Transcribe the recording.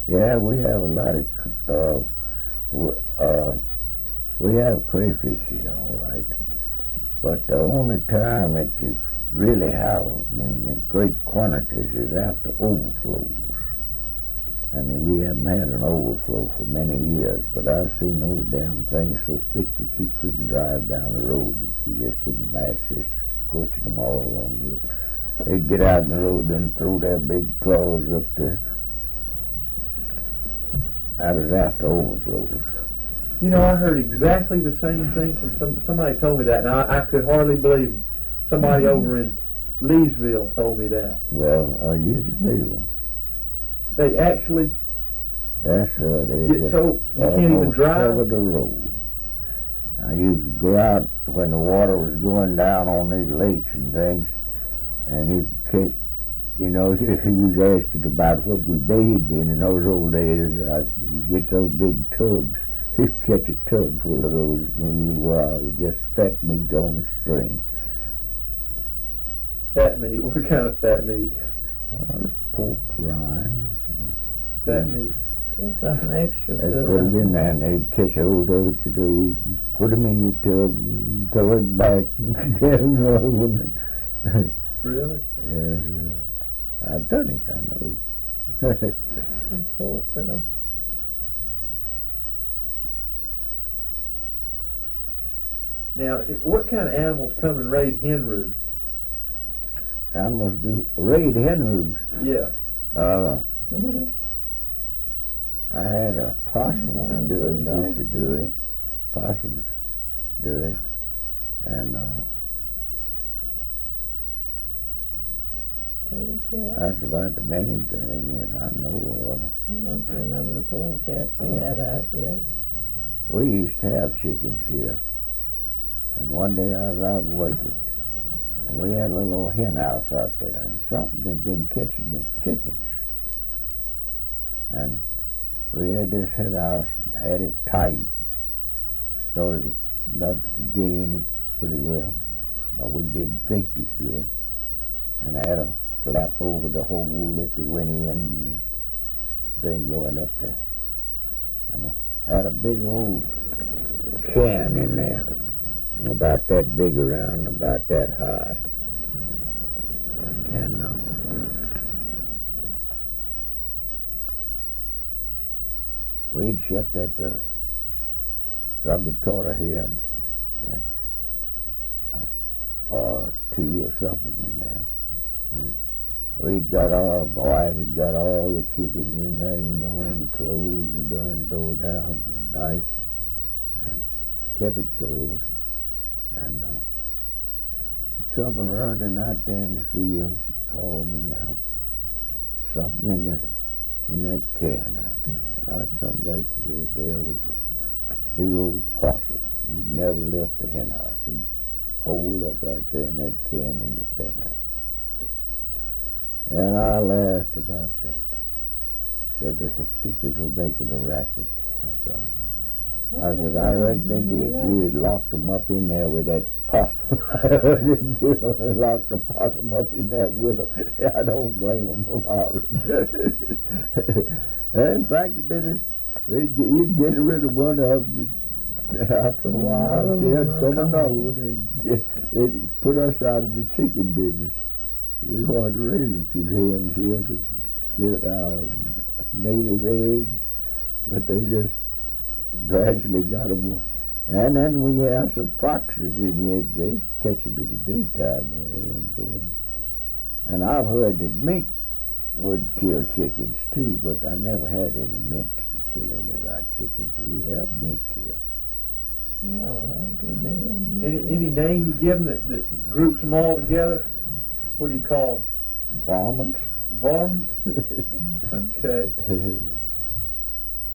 Yeah, we have a lot of, we have crayfish here, all right. But the only time that you really have them in great quantities is after overflows. And we haven't had an overflow for many years, but I've seen those damn things so thick that you couldn't drive down the road, that you just didn't mash this, squishing them all along the road. They'd get out in the road and throw their big claws up there. That was after overflows. You know, I heard exactly the same thing from somebody told me that, and I could hardly believe them. Somebody over in Leesville told me that. Well, you can believe them. They actually Yes, sir. They get so you can't even almost drive. cover the road. Now, you could go out when the water was going down on these lakes and things, and you could, you know, you was asking about what we bathed in those old days. You get those big tubs. You catch a tub full of those in a little while with just fat meat on a string. Fat meat? What kind of fat meat? Pork rinds. Fat meat. There's something extra They'd good. put them in there and they'd catch hold of it, you put them in your tub and throw it back and get another one. Really? Yes, I've done it, I know. Pork with them. Now, what kind of animals come and raid hen roosts? Animals do raid hen roosts. Yeah. I had a possum used to do it. Possums do it. And Polecat. that's about the main thing that I know of. I don't remember the polecats we had out here. We used to have chickens here. And one day I was out waking. And we had a little old hen house out there. And something had been catching the chickens. And we had this hen house and had it tight so that nothing could get in it pretty well. But we didn't think they could. And I had a flap over the hole that they went in and the thing going up there. And I had a big old can in there, about that big around, about that high. And we'd shut that door. Somebody caught a hen, or two or something in there. And we'd got all, my wife had got all the chickens in there, you know, and closed the door down at night, and kept it closed. And she come running out there in the field. She called me out. Something in that can out there. And I come back here. There was a big old possum. He never left the hen house. He'd hold up right there in that can in the pen house. And I laughed about that. Said the chickens were making a racket or something. I said, I reckon they did. You had locked them up in there with that possum. Locked the possum up in there with them. I don't blame them for hollering. In fact, you'd get rid of one of them. After a while, they'd come another one, and they'd put us out of the chicken business. We wanted to raise a few hens here to get our native eggs, but they just gradually got them. And then we had some foxes in here. They catch them in the daytime when they don't go in. And I've heard that mink would kill chickens too, but I never had any minks to kill any of our chickens. We have mink here. No, I had a good many of them. Any name you give them that groups them all together? What do you call them? Varmints. Varmints? Okay.